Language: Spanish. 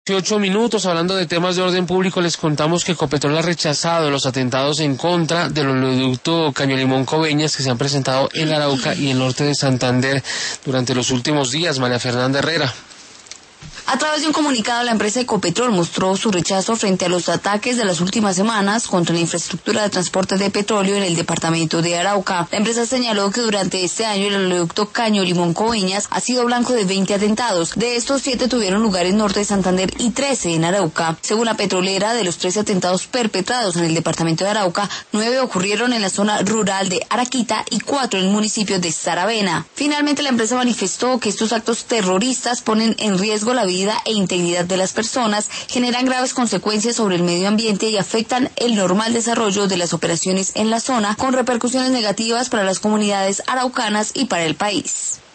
8 minutos, hablando de temas de orden público, les contamos que Ecopetrol ha rechazado los atentados en contra del oleoducto Caño-Limón-Coveñas que se han presentado en Arauca y el norte de Santander durante los últimos días. María Fernanda Herrera. A través de un comunicado, la empresa Ecopetrol mostró su rechazo frente a los ataques de las últimas semanas contra la infraestructura de transporte de petróleo en el departamento de Arauca. La empresa señaló que durante este año el oleoducto Caño-Limón-Coveñas ha sido blanco de 20 atentados. De estos, 7 tuvieron lugar en norte de Santander y 13 en Arauca. Según la petrolera, de los 13 atentados perpetrados en el departamento de Arauca, 9 ocurrieron en la zona rural de Araquita y 4 en el municipio de Saravena. Finalmente, la empresa manifestó que estos actos terroristas ponen en riesgo la vida e integridad de las personas, generan graves consecuencias sobre el medio ambiente y afectan el normal desarrollo de las operaciones en la zona, con repercusiones negativas para las comunidades araucanas y para el país.